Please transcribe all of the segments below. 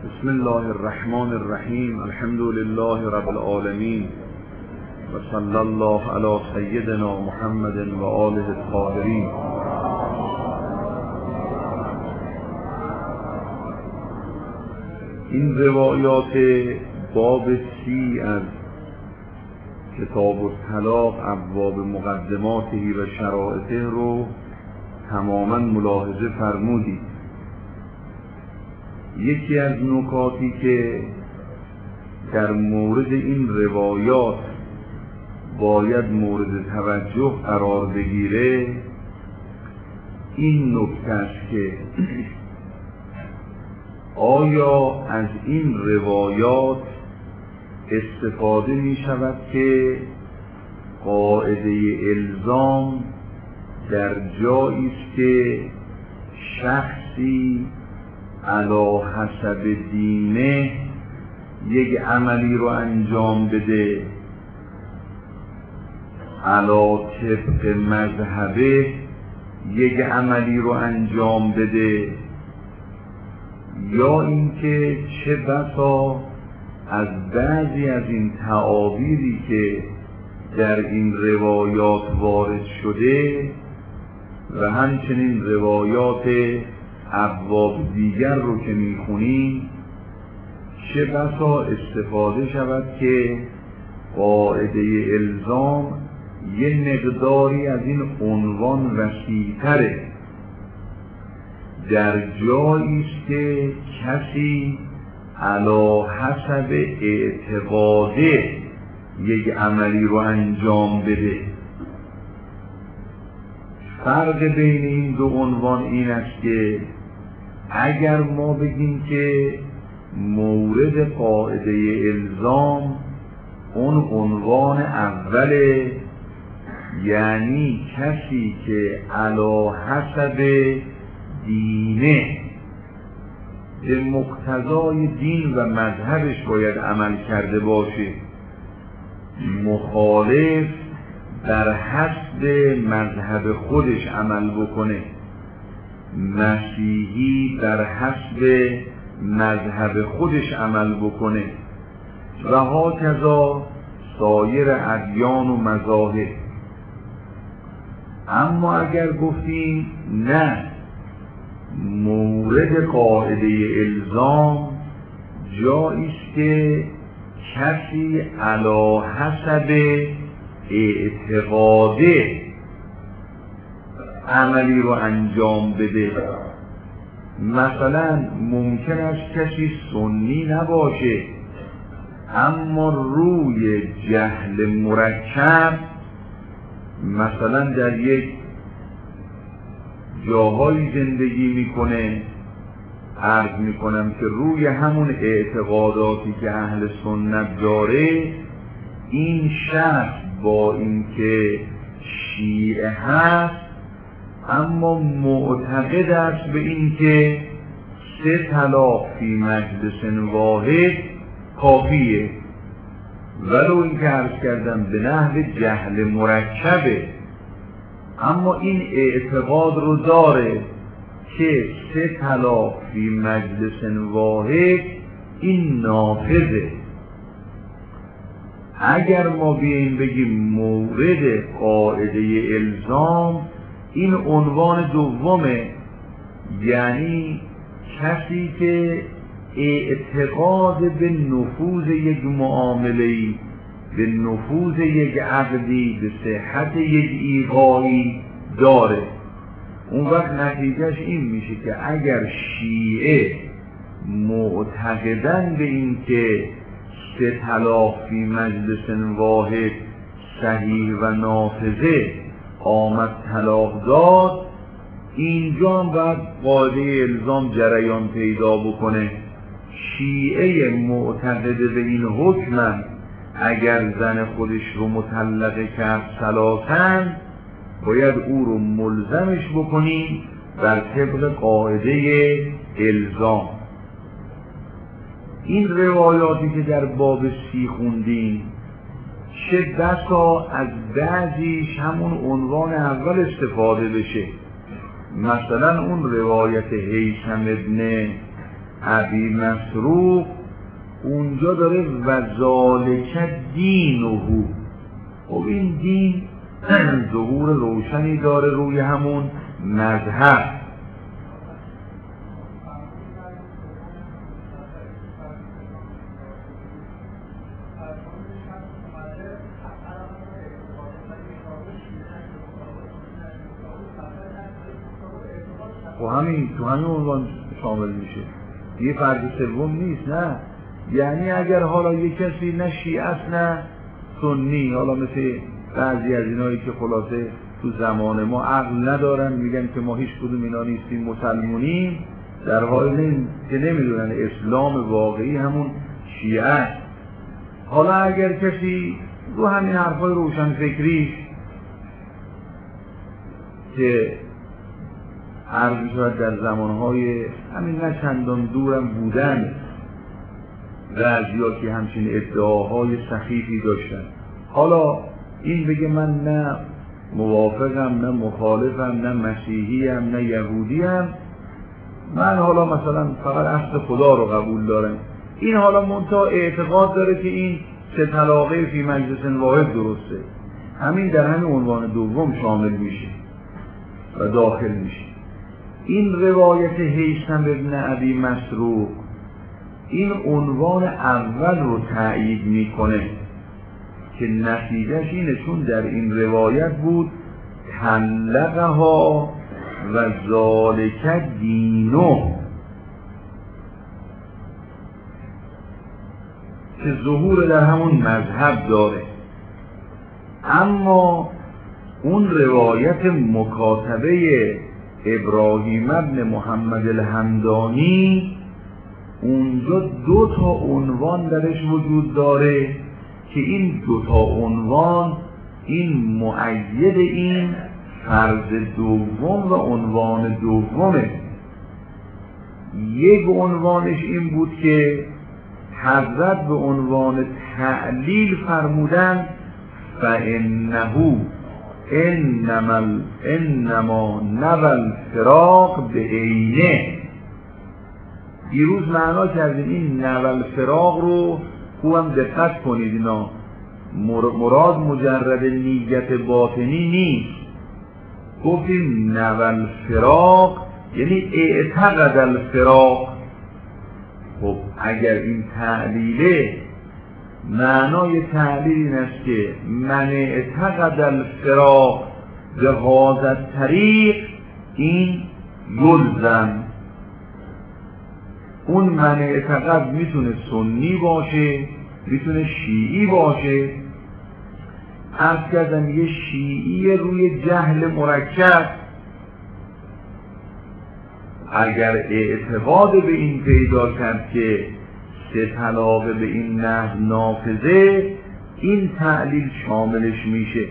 بسم الله الرحمن الرحیم. الحمد لله رب العالمین و صلی الله علی سیدنا محمد و آله الطاهرین. این روایات باب 30 از کتاب الطلاق ابواب مقدماته و شرائطه رو تماما ملاحظه فرمودید. یکی از نکاتی که در مورد این روایات باید مورد توجه قرار بگیره این نکته است که آیا از این روایات استفاده می شود که قاعده الزام در جایی است که شخصی علی حسب دینه یک عملی رو انجام بده، علی طبق مذهبه یک عملی رو انجام بده، یا اینکه چه بسا از بعضی از این تعابیری که در این روایات وارد شده و همچنین روایات ابواب دیگر رو که میخونیم چه بسا استفاده شود که قاعده الزام یه مقداری از این عنوان وسیع‌تره، در جایی است که کسی علی حسب اعتقاده یک عملی رو انجام بده. فرق بین این دو عنوان این است که اگر ما بگیم که مورد قاعده الزام اون عنوان اوله، یعنی کسی که علی حسب دینه به مقتضای دین و مذهبش باید عمل کرده باشه، مخالف در حسب مذهب خودش عمل بکنه، مسیحی در حسب مذهب خودش عمل بکنه و هاکذا سایر ادیان و مذاهب. اما اگر گفتیم نه، مورد قاعده الزام جایی است که کسی علی حسب اعتقاده عملی رو انجام بده. مثلا ممکن است کسی سنی نباشه اما روی جهل مرکب مثلا در یک جاهایی زندگی میکنه، عرض میکنم که روی همون اعتقاداتی که اهل سنت داره این شخص با اینکه شیعه هست اما معتقد است به اینکه 3 طلاق فی مجلس واحد کافیه، ولو اینکه عرض کردم به نحو جهل مرکبه، اما این اعتقاد رو داره که 3 طلاق فی مجلس واحد این نافذه. اگر ما بیاییم بگیم مورد قاعده الزام این عنوان دومه، یعنی کسی که اعتقاد به نفوذ یک معامله‌ای، به نفوذ یک عقدی، به صحت یک ایقاعی داره، اون وقت نتیجهش این میشه که اگر شیعه معتقدن به این که 3 طلاق فی مجلس واحد صحیح و نافذه آمد طلاق داد، اینجا هم باید قاعده الزام جریان پیدا بکنه. شیعه معتقد به این حکم اگر زن خودش رو مطلقه کرد ثلاثاً باید او رو ملزمش بکنیم بر طبق قاعده الزام. این روایاتی که در باب 30 خوندیم چه بسا از بعضیش همون عنوان اول استفاده بشه. مثلا اون روایت هیثم ابن ابی مسروق اونجا داره وذالک دینه. خب این دین ظهور روشنی داره روی همون مذهب. و همین تو همین عنوان شامل میشه، یه فرد سوم نیست. نه یعنی اگر حالا یک کسی نه شیعه است نه سنی، حالا مثل بعضی از اینایی که خلاصه تو زمان ما عقل ندارن میگن که ما هیچ کدوم اینا نیستیم مسلمونیم، در حالی که نمیدونن اسلام واقعی همون شیعه است. حالا اگر کسی رو همین حرفای روشن فکریش که عرض می‌شود در زمانهای همین نه چندان دورم بودن بعضیا که همچین ادعاهای سخیفی داشتن، حالا این بگه من نه موافقم نه مخالفم نه مسیحیم نه یهودیم، من حالا مثلا فقط اصل خدا رو قبول دارم، این حالا منتها اعتقاد داره که این سه طلاقه فی مجلس واحد درسته، همین در همین عنوان دوم شامل میشه و داخل میشه. این روایت هیثم ابن ابی مسروق این عنوان اول رو تأیید میکنه که نتیجهش اینه چون در این روایت بود طلقها و ذالک دینه، که ظهور در همون مذهب داره. اما اون روایت مکاتبه ابراهیم ابن محمد الحمدانی اونجا دو تا عنوان درش وجود داره که این دو تا عنوان این مؤید این فرض دوم و عنوان دومه. یک عنوانش این بود که حضرت به عنوان تعلیل فرمودن فانه انما نوى الفراق به عینه. دیروز معنا کردیم این نوى الفراق رو خوبم دقت کنید، اینا مراد مجرد نیت باطنی نیست، گفتیم نوى الفراق یعنی اعتقد الفراق. خب اگر این تعلیله معنای تعلیل این است که من اعتقد الفراق به هذا الطریق این یلزم. اون من اعتقد میتونه سنی باشه میتونه شیعی باشه. عرض کردم یه شیعی روی جهل مرکب اگر اعتقاد به این پیدا کرد که سه طلاق به این نحو نافذه، این تعلیل شاملش میشه.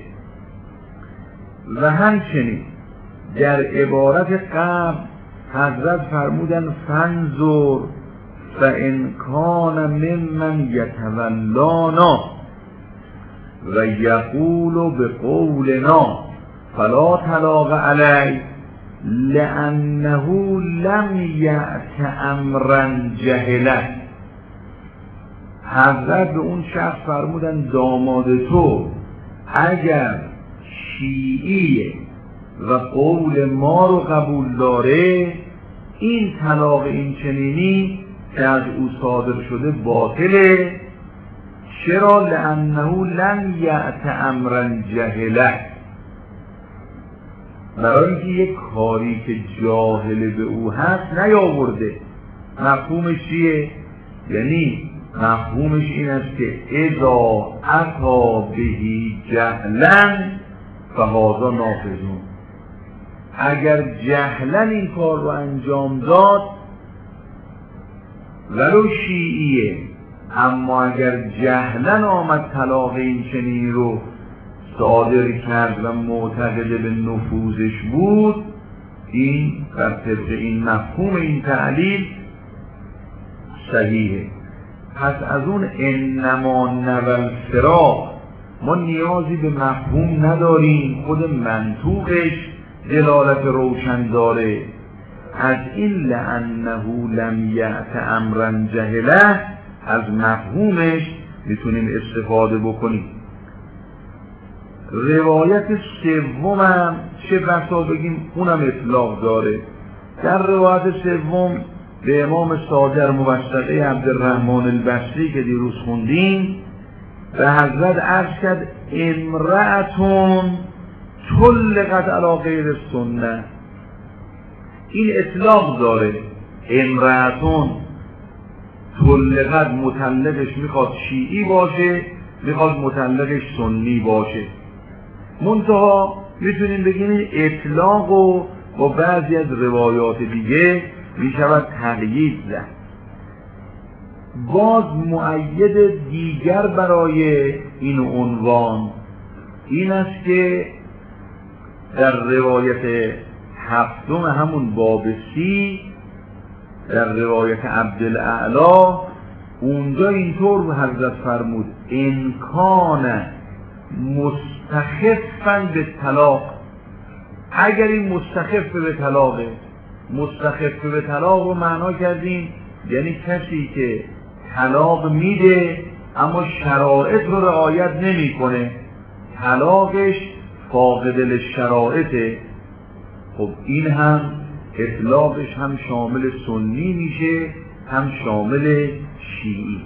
و همچنین در عبارت قبل حضرت فرمودن فانظر فان کان ممن یتولانا و یقول بقولنا فلا طلاق علی لانه لم یأت امرا جهلا. حضرت به اون شخص فرمودن داماد تو اگر شیعیه و قول ما رو قبول داره، این طلاق این چنینی که از او صادر شده باطله. چرا؟ لانه لم یأت امرا جهلا، برای اینکه یک کاری که جاهل به او هست نیاورده. مفهومش چیه؟ یعنی مفهومش این است که اذا اتی بهی جهلا فهذا نافذون. اگر جهلا این کار رو انجام داد ولو شیعیه، اما اگر جهلا آمد طلاق این چنین رو صادر کرد و معتقد به نفوذش بود، این بر طبق این مفهوم این تعلیل صحیحه. پس از اون انما نوى الفراق ما نیازی به مفهوم نداریم، خود منطوقش دلالت روشن داره. از این لانه لم یأت امرا جهله از مفهومش میتونیم استفاده بکنیم. روایت سومم چه بسا بگیم اونم اطلاق داره. در روایت سوم به امام صادق موثقه عبدالرحمن البصری که دیروز خوندیم به حضرت عرض کرد امرأتون طلقت علی غیر سنه. این اطلاق داره. امرأتون طلقت مطلقش میخواد شیعی باشه، میخواد مطلقش سنی باشه. منتها میتونیم بگیم این اطلاق و با بعضی از روایات دیگه میشود تقیید زد. باز مؤید دیگر برای این عنوان این است که در روایت هفتم همون باب سی در روایت عبدالاعلی اونجا اینطور حضرت فرمود انکان مستخفاً به طلاق. اگر این مستخف به طلاقه، مستخف به طلاق رو معنا کردیم یعنی کسی که طلاق میده اما شرایط رو رعایت نمیکنه، طلاقش فاقد للشرایطه. خب این هم اطلاقش هم شامل سنی میشه هم شامل شیعی.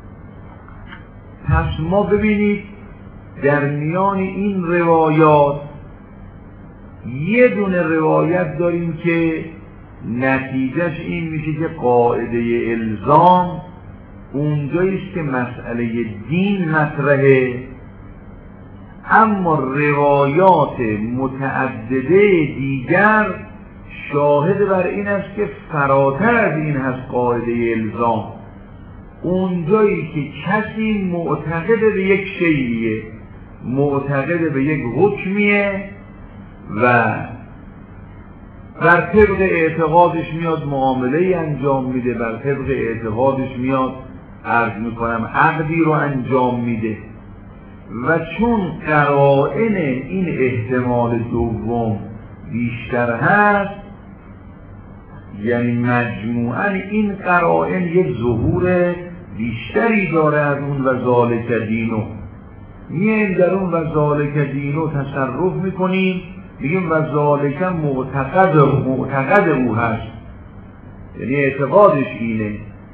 پس ما ببینید در میان این روایات یه دونه روایت داریم که نتیجهش این میشه که قاعده الزام اونجاییست که مسئله دین مطرحه، اما روایات متعدده دیگر شاهد بر این است که فراتر از این هست قاعده الزام. اونجایی که کسی معتقد به یک شیئیه، معتقد به یک حکمیه و بر طبق اعتقادش میاد معامله انجام میده، بر طبق اعتقادش میاد عرض میکنم عقدی رو انجام میده و چون قرائن این احتمال دوم بیشتر هست، یعنی مجموعاً این قرائن یک ظهور بیشتری داره از اون و ذالک دینو. میایم در اون و ذالک دینو تصرف میکنیم، میگیم و ذالک معتقد او هست، یعنی اعتقادش اینه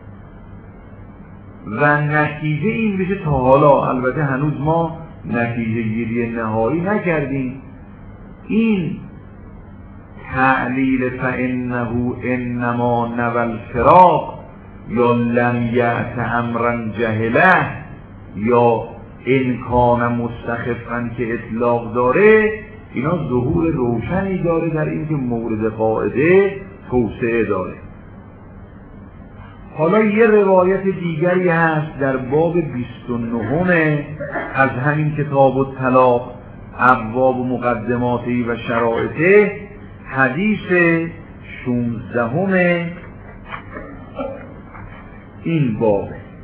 و نتیجه این میشه. تا حالا البته هنوز ما نتیجه گیری نهایی نکردیم. این تعلیل فانه انما نوى الفراق یا لم یأت امرا جهله یا انکان مستخفا که اطلاق داره، اینا ظهور روشنی داره در این که مورد قاعده توسعه داره. حالا یه روایت دیگری هست در باب 29 از همین کتاب الطلاق ابواب و مقدماتی و شرائطه، حدیث 16 این باب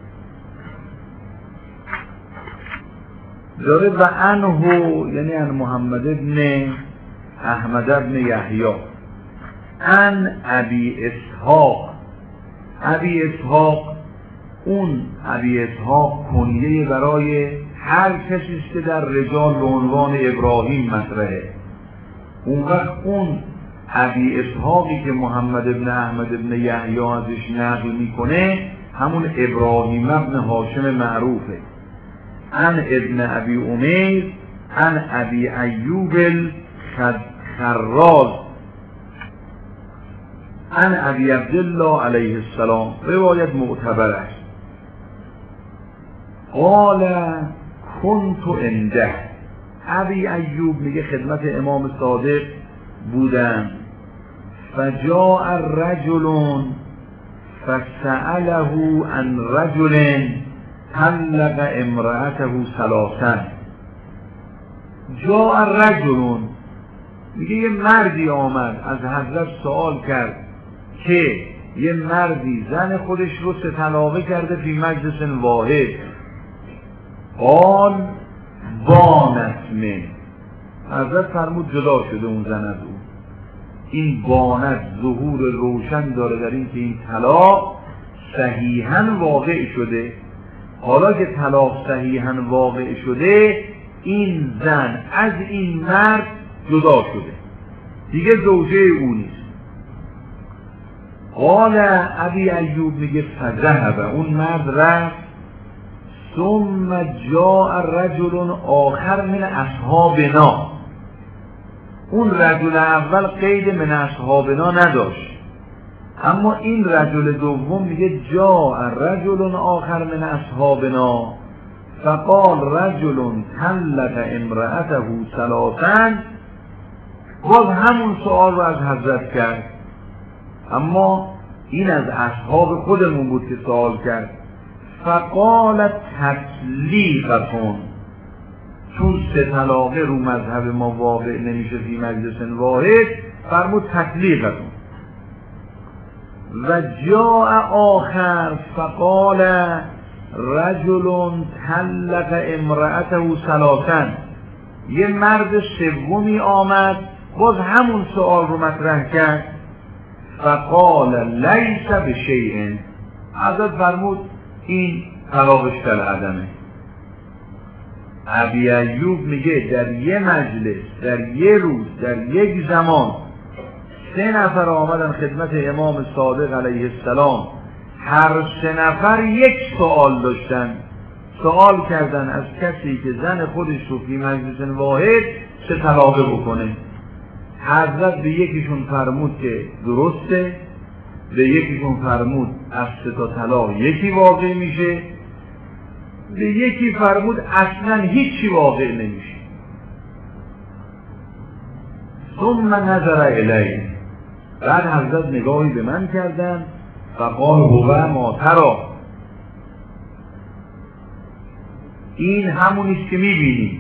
داره و عنه یعنی عن محمد ابن احمد ابن یحیی عن ابی اسحاق. ابی اسحاق، اون ابی اسحاق کنیه برای هر کسی که در رجال به عنوان ابراهیم مطرحه. اون وقت اون ابی اسحاقی که محمد ابن احمد ابن یحیی ازش نقل میکنه همون ابراهیم ابن هاشم معروفه. عن ابن ابی امیر عن ابی ایوب الخراز عن ابی عبدالله علیه السلام، روایت معتبر است. قال کنت عنده، ابی ایوب میگه خدمت امام صادق بودم. فجاء رجل فسأله عن رجل طلق امرأته ثلاثا. جاء رجل میگه یه مردی آمد از حضرت سوال کرد که یه مردی زن خودش رو 3 طلاقه کرده فی مجلس واحد. قال بانت من، حضرت فرمود جدا شده اون زن از او. این بانت ظهور روشن داره در این که این طلاق صحیحاً واقع شده. حالا که طلاق صحیحاً واقع شده، این زن از این مرد جدا شده، دیگه زوجه او نیست. قال ابی ایوب میگه فذهب، اون مرد رفت. ثم جاء رجل آخر من اصحابنا، اون رجل اول قید من اصحابنا نداشت، اما این رجل دوم میگه جاء رجل آخر من اصحابنا فقال رجل طلق امرأته ثلاثا. باز همون سؤال رو از حضرت کرد، اما این از اصحاب خودمون بود که سوال کرد. فقال تطلیقتون، چون سه طلاقه رو مذهب ما واقع نمیشه فی مجلس واحد، فرمود تطلیقتون. و جاء آخر فقال رجل طلق امرأته ثلاثا، یه مرد سومی آمد باز همون سؤال رو مطرح کرد. فقال لیس بشیء، حضرت فرمود این طلاقش در عدمه. ابی ایوب میگه در یه مجلس، در یه روز، در یک زمان 3 نفر آمدن خدمت امام صادق علیه السلام، هر 3 نفر یک سوال داشتن، سوال کردن از کسی که زن خودش رو فی مجلس واحد 3 طلاقه بکنه. حضرت به یکیشون فرمود که درسته، به یکیشون فرمود از 3 تا طلاق یکی واقع میشه، به یکی فرمود اصلا هیچی واقع نمیشه. ثم نظر الی، بعد حضرت نگاهی به من کردن. فقال هو ما ترى، این همونیست که میبینی.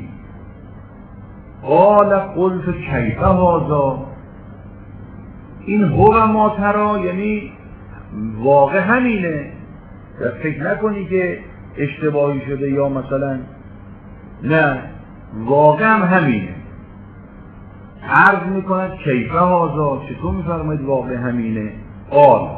قال قلت کیف هذا، این هو ما ترى یعنی واقع همینه، فکر نکنی که اشتباهی شده یا مثلا، نه واقع هم همینه. عرض میکند کیف هذا، چطور میفرمایید واقع همینه؟ قال،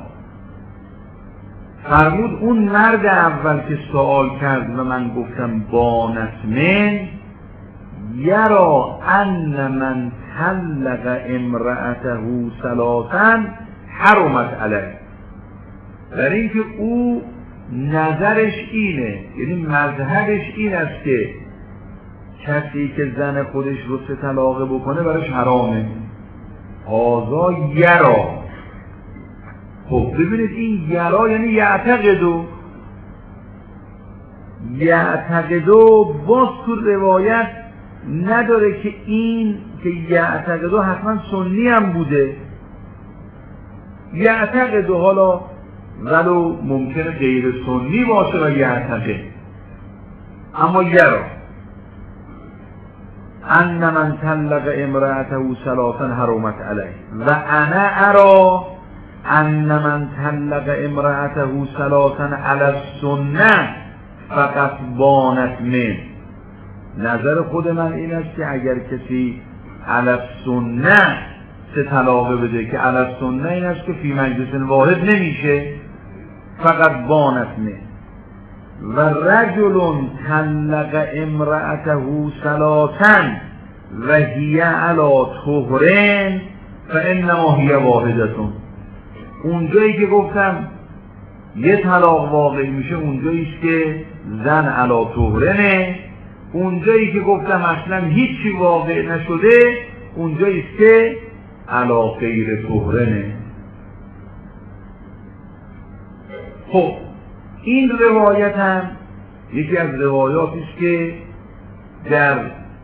فرمود اون مرد اول که سوال کرد و من گفتم بانت من، یرا ان من طلق امرأته ثلاثا حرمت علیه، در این که او نظرش اینه، یعنی مذهبش این است که کسی که زن خودش رو 3 طلاقه بکنه براش حرامه. هذا یرا، خب ببینید این یرا یعنی یعتقدو باز تو روایت نداره که این که یعتقدو حتما سنی هم بوده. یعتقدو حالا ولو ممکنه غیر سنی باشه و یعتقد، اما یرا ان من طلق امرأته ثلاثا حرمت علیه و انا ارا ان من طلق امرأته ثلاثا علی السنه فقط بانت من. نظر خود من این است که اگر کسی علی السنه 3 طلاقه بده، که علی السنه این است که فی مجلس واحد نمیشه، فقط بانت من. و رجل طلق امرأته ثلاثا و هی علی طهر فانما هی واحده. اونجایی که گفتم یه طلاق واقع میشه اونجاییست که زن علی طهرنه، اونجایی که گفتم اصلا هیچی واقع نشده اونجاییست که علی غیر طهرنه. خب این روایت هم یکی از روایاتی است که در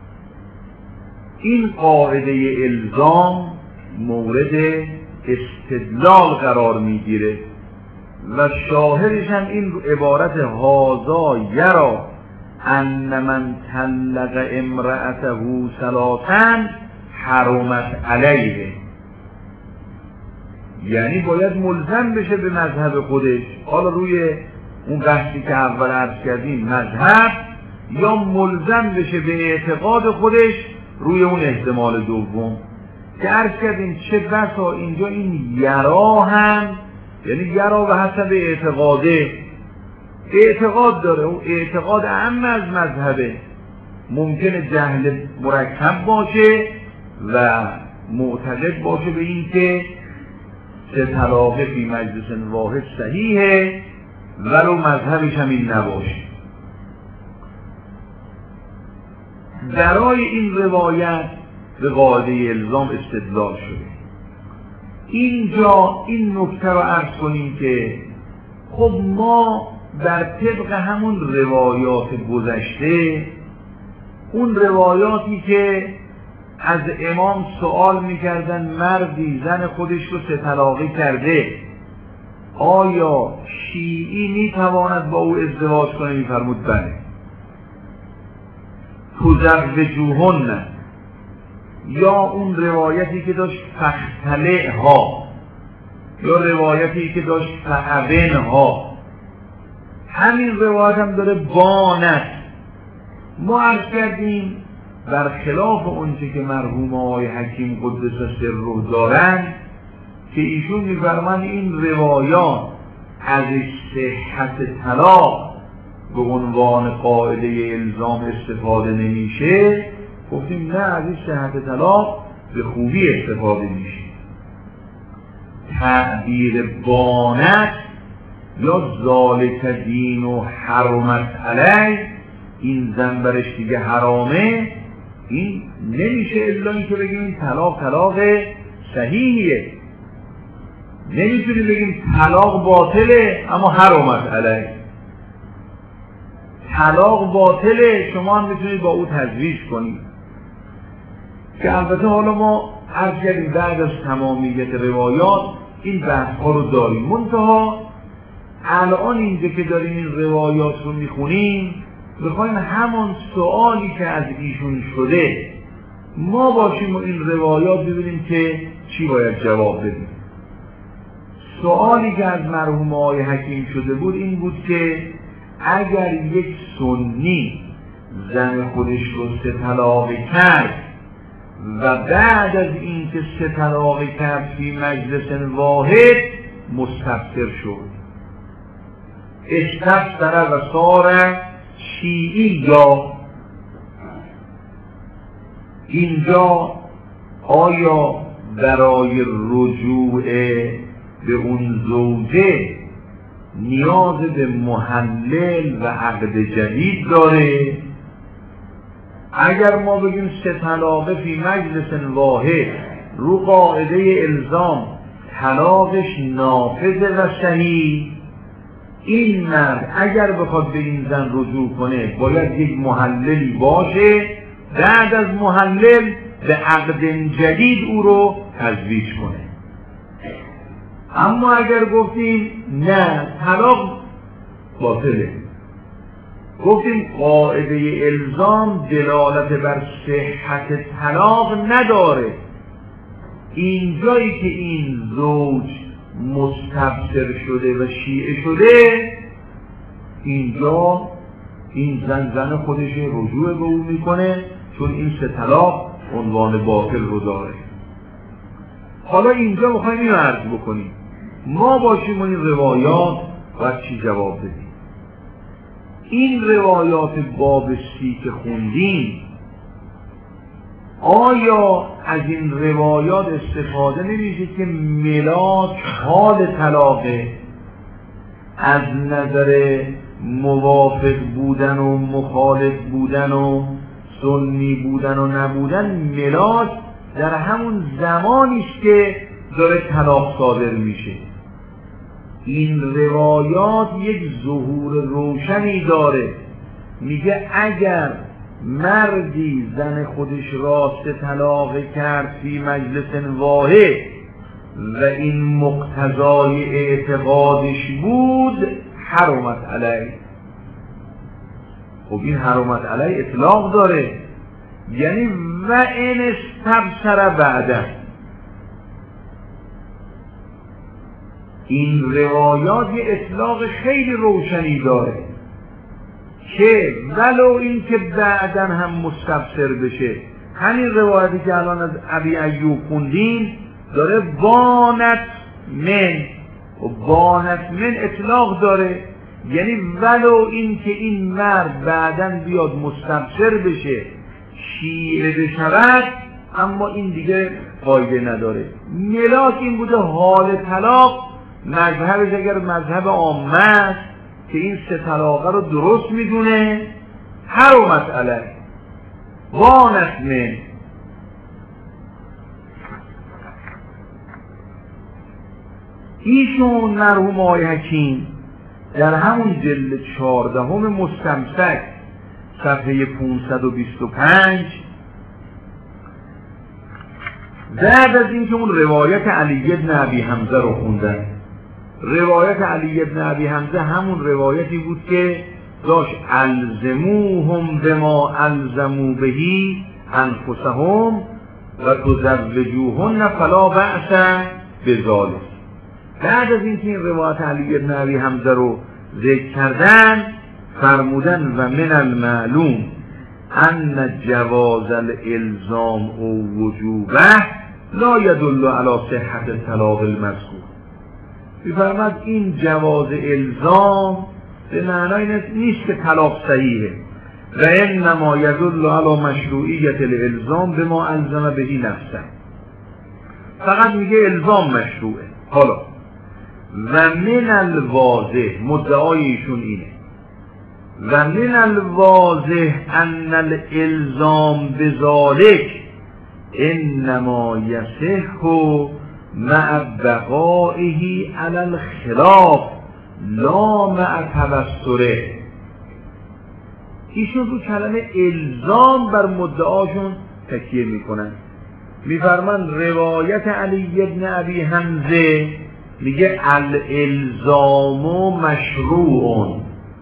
این قاعده الزام مورد استدلال قرار میگیره و شاهدش هم این عبارت هذا یرا ان من طلق امرأته ثلاثا حرمت علیه، یعنی باید ملزم بشه به مذهب خودش. حالا روی اون بحثی که اول عرض کردیم مذهب، یا ملزم بشه به اعتقاد خودش روی اون احتمال دوم. که عرض کردیم چه بسا اینجا این یرا هم، یعنی یرا به حسب اعتقاده، اعتقاد داره، اون اعتقاد اهم از مذهبه، ممکنه جهل مرکب باشه و معتقد باشه به این که سه طلاق فی مجلس واحد صحیحه ولو مذهبش هم این نباشه. برای این روایت به قاعده الزام استدلال شده. اینجا این نکته رو عرض کنیم که خب ما در طبق همون روایات گذشته، اون روایاتی که از امام سوال میکردن مردی زن خودش رو سه طلاقه کرده، آیا شیعی میتواند با او ازدواج کنه؟ میفرمود بله. تزوجوهن، یا اون روایتی که داشت فختلعها، یا روایتی که داشت فعبنها، همین روایت هم داره بانت. ما عرض کردیم برخلاف اونچه که مرحوم آقای حکیم قدس سره دارن که ایشون میفرمایند این روایات از صحت طلاق به عنوان قاعده الزام استفاده نمیشه، گفتیم نه، از این صحت طلاق به خوبی استفاده میشه. تعبیر بانت یا ذالک دین و حرمت علی، این زن برش دیگه حرامه، این نمیشه الا این که بگیم این طلاق صحیحیه. نمیتونیم بگیم طلاق باطله اما حرمت علی. طلاق باطله، شما هم میتونید با او تزویج کنید، که البته حالا ما عرض کردیم بعد از تمامیت روایات این بحث ها رو داریم. منتها الان اینجا که داریم این روایات رو میخونیم، بخوایم همون سوالی که از ایشون شده ما باشیم و این روایات ببینیم که چی باید جواب بدیم. سوالی که از مرحوم آقای حکیم شده بود این بود که اگر یک سنی زن خودش رو سه طلاقه کرد و بعد از این که سه طلاقه کرد فی مجلس واحد مستبصر شد، استبصر و صار شیعی، یا اینجا آیا برای رجوع به اون زوجه نیاز به محلل و عقد جدید داره؟ اگر ما بگیم سه طلاقه فی مجلس واحد رو قاعده الزام طلاقش نافذ و صحیح، این مرد اگر بخواد به این زن رجوع کنه باید یک محللی باشه، بعد از محلل به عقد جدید او رو تزویج کنه. اما اگر گفتیم نه طلاق باطله، گفتیم قاعده الزام دلالت بر صحت طلاق نداره، اینجایی که این زوج مستبصر شده و شیعه شده، اینجا این زن خودش رجوع به او میکنه، چون این سه طلاق عنوان باطل رو داره. حالا اینجا میخوایم اینو عرض بکنیم، ما باشیم و این روایات باید چی جواب بدیم. این روایات باب 30 که خوندیم، آیا از این روایات استفاده نمیشه که ملاک حال طلاقه از نظر موافق بودن و مخالف بودن و سنی بودن و نبودن، ملاک در همون زمانی است که داره طلاق صادر میشه. این روایات یک ظهور روشنی داره، میگه اگر مردی زن خودش را سه طلاق کرد فی مجلس واحد و این مقتضای اعتقادش بود، حرمت علیه. خب این حرمت علیه اطلاق داره، یعنی و این استبصر بعده. این روایات یه اطلاق خیلی روشنی داره که ولو این که بعدن هم مستبصر بشه، همین روایتی که الان از ابی ایوب خوندیم داره بانت من و بانت من اطلاق داره، یعنی ولو این که این مرد بعداً بیاد مستبصر بشه شیعه بشود اما این دیگه فایده نداره. ملاک این بوده حال طلاق مذهبش اگر مذهب عامه است که این سه طلاقه رو درست میدونه هر مسئله بانت من. ایشون مرحوم آقای حکیم در همون جلد 14 مستمسک صفحه 525 بعد از اینکه اون روایت علی بن ابی حمزه رو خوندن، روایت علی بن ابی حمزه همون روایتی بود که داشت الزموهم بما الزموا بهی انفسهم و تزوجوهن فلا بأس بذلک. بعد از اینکه این روایت علی بن ابی حمزه رو ذکر کردن فرمودن و من المعلوم ان جواز الالزام او وجوبه لا يدل على صحت الطلاق المذکور. می‌فرماد این جواز الزام به معنای نیست که طلاق صحیحه و انما يدل على مشروعیت الالزام بما الزم بهی نفسه. فقط میگه الزام مشروعه. حالا و من الواضح مدعای ایشون اینه و من الواضح ان الالزام بذالک انما یصح مع بقائه علی الخلاف لا مع تبصره. ایشون رو کلمه الزام بر مدعاشون تکیه میکنن. میفرمان روایت علی بن ابی حمزه میگه الالزام مشروع.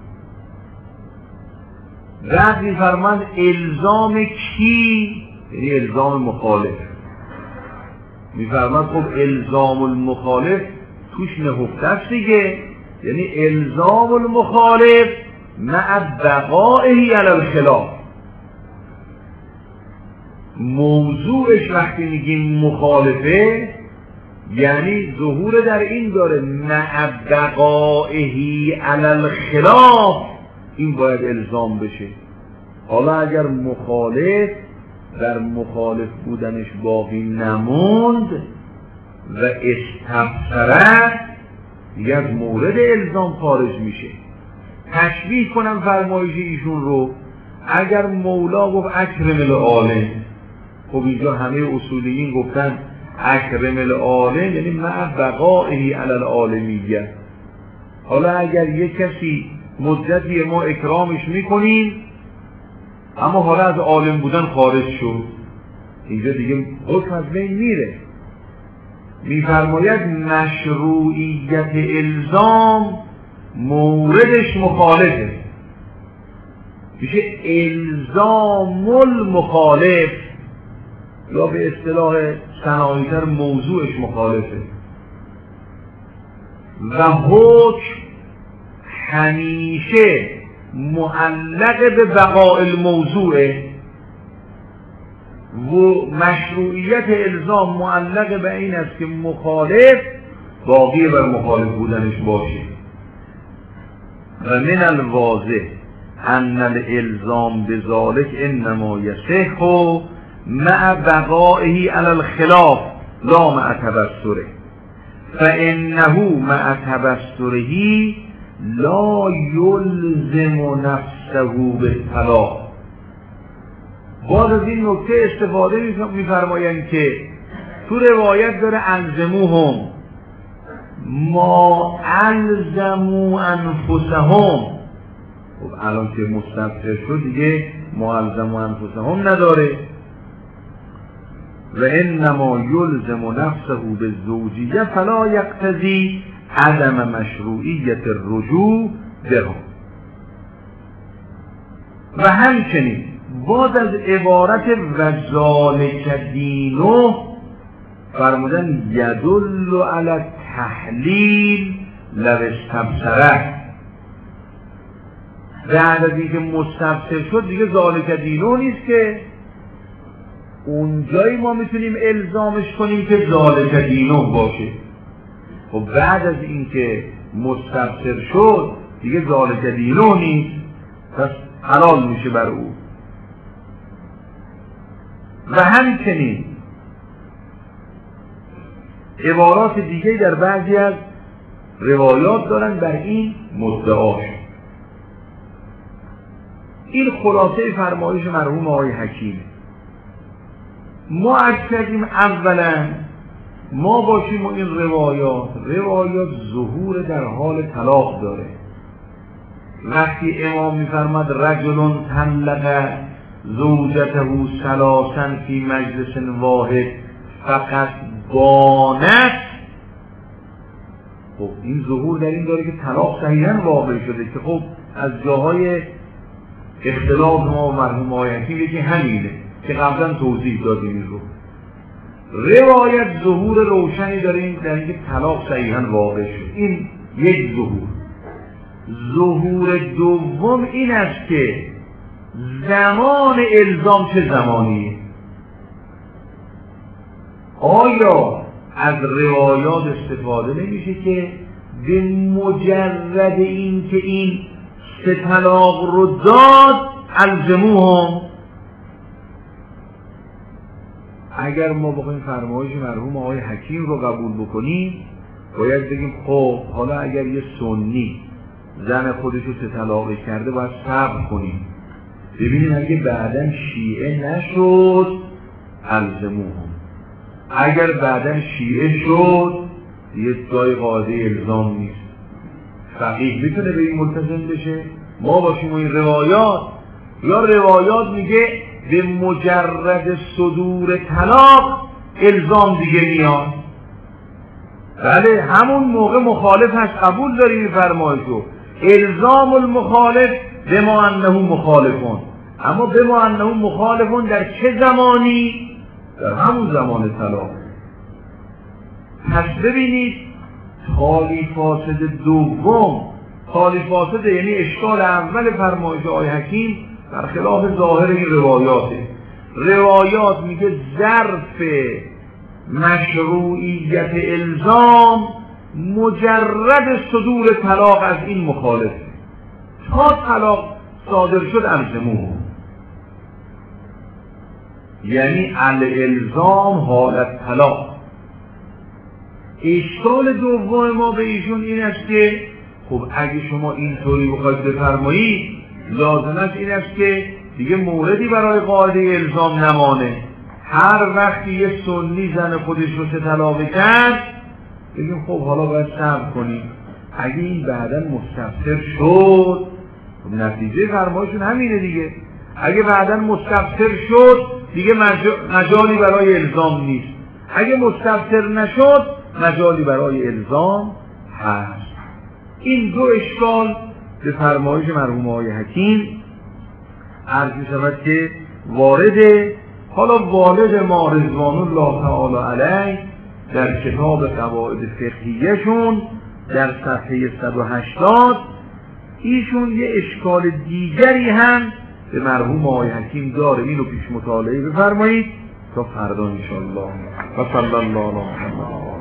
بعد میفرمان الزام کی؟ یعنی الزام مخالف. میفرمان خب الزام المخالف توش نهفته است دیگه، یعنی الزام المخالف مع بقائه علی الخلاف. موضوعش وقتی میگیم مخالفه یعنی ظهور در این داره مع بقائه علی الخلاف، این باید الزام بشه. حالا اگر مخالف در مخالف بودنش باقی نموند و استبصره دیگه از مورد الزام خارج میشه. تشبیه کنم فرمایش ایشون رو، اگر مولا گفت اکرم العالم، خب اینجا همه اصولیین گفتن اکرم العالم یعنی مع بقائه علی العالمیه. حالا اگر یک کسی مدتی ما اکرامش میکنیم اما حالا از عالم بودن خارج شد، اینجا دیگه حکم از بین میره. میفرماید مشروعیت الزام موردش مخالفه، میشه الزام المخالف یا به اصطلاح صنایع‌تر موضوعش مخالفه. و حکم همیشه معلق به بقاء الموضوعه و مشروعیت الزام معلق به این است که مخالف باقی بر مخالف بودنش باشه. و من الواضح ان الالزام بذلک انما یصح مع بقائه علی الخلاف لا مع تبصره فانه مع تبصره لا یلزم نفسه بالطلاق. باز از این نکته استفاده می‌فرمایند که تو روایت داره الزموهم ما الزموا انفسهم. خب الان که مستبصر شد دیگه ما الزموا انفسهم نداره. و انما یلزم نفسه بالزوجیه فلا یقتضی عدم مشروعیت الرجوع بهم. و همچنین باز از عبارت وذالک دینه فرمودن یدل علی التحلیل لو استبصره. بعد از اینکه مستبصر شد دیگه ذالک دینه نیست که اونجایی ما میتونیم الزامش کنیم که ذالک دینه باشه. و بعد از اینکه مستبصر شد دیگه ذالک دینه نیست، پس حلال میشه بر او. و همچنین عبارات دیگه در بعضی از روایات دارن بر این مدعا شد. این خلاصه فرمایش مرحوم آقای حکیم. ما عرض کردیم اولا ما باشیم و این روایات ظهور در حال طلاق داره. وقتی امام میفرماد رجل طلق زوجته ثلاثا فی مجلس واحد فقط بانت، خب این ظهور در این داره که طلاق صحیحاً واقع شده، که خب از جاهای اختلاف ما و مرحوم آقای حکیم یکی همینه که قبلا توضیح دادیم. این رو روایت ظهور روشنی داره این در اینکه طلاق صحیحاً واقع شد. این یک ظهور دوم این است که زمان الزام چه زمانیه. آیا از روایات استفاده نمیشه که به مجرد این که این سه طلاق رو داد الزموهم؟ اگر ما بخوایم فرمایش مرحوم آقای حکیم رو قبول بکنیم باید بگیم خب حالا اگر یه سنی زن خودش رو سه طلاق کرده باید صبر کنیم ببینیم اگه بعداً شیعه نشد الزموهم، اگر بعداً شیعه شد یه جای قاعده الزام نیست. فقیه میتونه به این ملتزم بشه؟ ما باشیم و این روایات، یا روایات میگه به مجرد صدور طلاق الزام دیگه میاد. بله همون موقع مخالف هست، قبول داری فرمایشو الزام المخالف بما انه مخالفون، اما بما انه مخالفون در چه زمانی؟ در همون زمان طلاق. پس ببینید خالی فاسد دوم، خالی فاسد یعنی اشکال اول فرمایش آقای حکیم برخلاف ظاهر این روایاته. روایات میگه ظرف مشروعیت الزام مجرد صدور طلاق از این مخالف، تا طلاق صادر شد الزموه، یعنی الالزام حالت طلاق. اشکال دوم ما به ایشون این است که خب اگه شما اینطوری بخواید بفرمایید لازمش این است که دیگه موردی برای قاعده الزام نمانه. هر وقتی یه سنی زن خودش رو سه طلاق کرد بگیم خب حالا باید صبر کنیم، اگه این بعدا مستبصر شد نتیجه فرمایشون همینه دیگه، اگه بعدا مستبصر شد دیگه مجالی برای الزام نیست، اگه مستبصر نشد مجالی برای الزام هست. این دو اشکال به فرمایش مرحوم آقای حکیم عرض شود که وارده. حالا والد ما رضوان الله تعالی علیه در کتاب قواعد فقهیه‌شون در صفحه 180 ایشون یه اشکال دیگری هم به مرحوم آقای حکیم داره، اینو پیش مطالعه بفرمایید تا فردا انشاءالله. و صلی الله علیه و